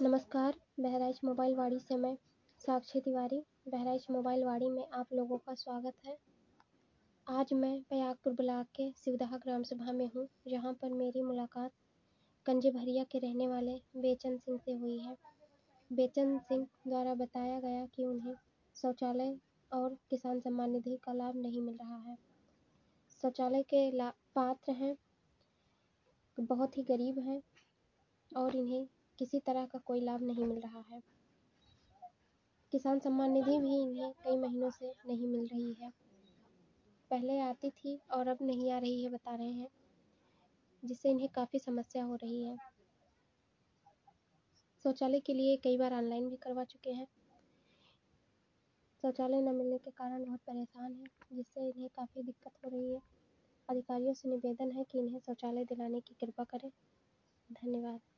नमस्कार, बहराइच मोबाइल वाड़ी से मैं साक्षी तिवारी। बहराइच मोबाइल वाड़ी में आप लोगों का स्वागत है। आज मैं पयागपुर ब्लॉक के शिवदहा ग्राम सभा में हूँ, जहाँ पर मेरी मुलाकात कंजे भरिया के रहने वाले बेचन सिंह से हुई है। बेचन सिंह द्वारा बताया गया कि उन्हें शौचालय और किसान सम्मान निधि का लाभ नहीं मिल रहा है। शौचालय के पात्र हैं, बहुत ही गरीब हैं और इन्हें किसी तरह का कोई लाभ नहीं मिल रहा है। किसान सम्मान निधि भी इन्हें कई महीनों से नहीं मिल रही है। पहले आती थी और अब नहीं आ रही है बता रहे हैं, जिससे इन्हें काफ़ी समस्या हो रही है। शौचालय के लिए कई बार ऑनलाइन भी करवा चुके हैं। शौचालय न मिलने के कारण बहुत परेशान हैं, जिससे इन्हें काफ़ी दिक्कत हो रही है। अधिकारियों से निवेदन है कि इन्हें शौचालय दिलाने की कृपा करें। धन्यवाद।